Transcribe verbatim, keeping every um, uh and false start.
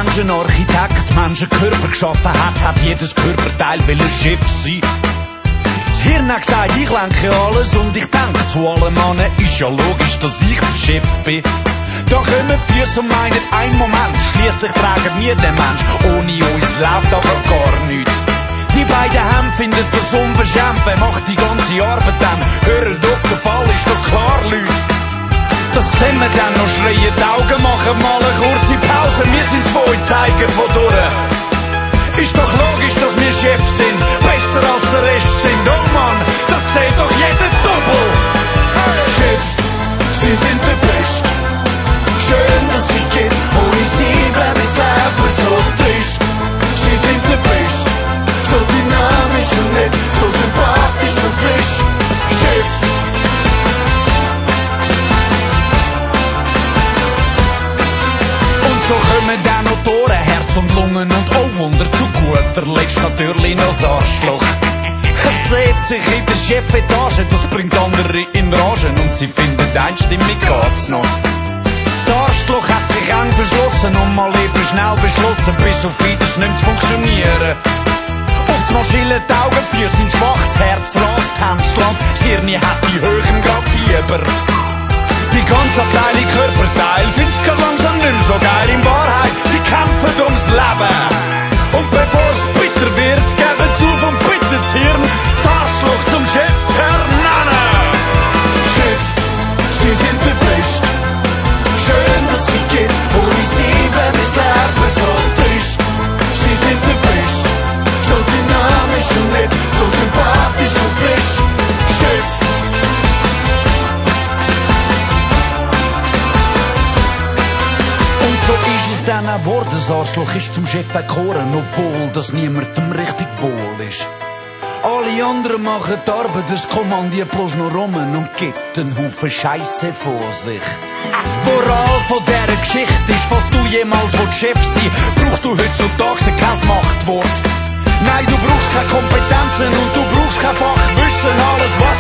Menschenarchitekt Menschenkörper geschaffen hat, hat jedes Körperteil will ein Chef sein. Das Hirn hat gesagt, ich lenke alles und ich denke zu allem an. Ist ja logisch, dass ich der Chef bin. Da kommen Füße und meinen, ein Moment, schliesslich tragen wir den Mensch. Ohne uns läuft aber gar nichts. Die beiden Hände finden das unverschämt, wer macht die ganze Arbeit dann? Hört auf, der Fall ist doch klar, Leute. Das sehen wir dann noch, schreien die Augen, machen mal eine kurze Pause. Wir sind zwei Zeiger von durch. Ist doch logisch, dass wir Chef sind, besser als der Rest sind. Oh Mann, das sieht doch jeder doppel. Chef, Sie sind der Beste. Schön, dass Sie geht, ohne Sie bleib ich Leben so trist. Sie sind der Beste, so dynamisch und nett, so sympathisch und frisch. Chef. Und so kommen dann noch Tore, Herz und Lungen und oh Wunder, zu guter Letzt natürlich noch das Arschloch. Es sieht sich in der Chefetage, das bringt andere in Ragen und sie finden einstimmig geht's noch. Das Arschloch hat sich eng verschlossen und mal eben schnell beschlossen, bis auf Wieders nicht zu funktionieren. Oftmals schillen die Augen, Füße sind schwach, das Herz rast, Hand schlank, das Hirn hat die Höhen grad Fieber. Die ganze Abteilung Körperteil find's gar langsam nicht mehr so geil. In Wahrheit, sie kämpfen ums Leben. Und bevor es bitter wird, geben sie auf und bitten das Hirn, das Arschloch zum Chef zu ernennen. Chef, Sie sind der Beste. Schön, dass Sie geht, ohne Sie bleib ich Leben so trist. Sie sind der Beste, so dynamisch und nett, so sympathisch und frisch. Chef. Und so ist es dann auch geworden, das Arschloch ist zum Chef erkoren, obwohl das niemandem richtig wohl ist. Alle anderen machen die Arbeit, das kommandiert bloß noch rum und gibt einen Haufen Scheisse vor sich. Moral von dieser Geschichte ist, falls du jemals Chef sein willst, brauchst du heutzutage kein Machtwort. Nein, du brauchst keine Kompetenzen und du brauchst kein Fachwissen, alles was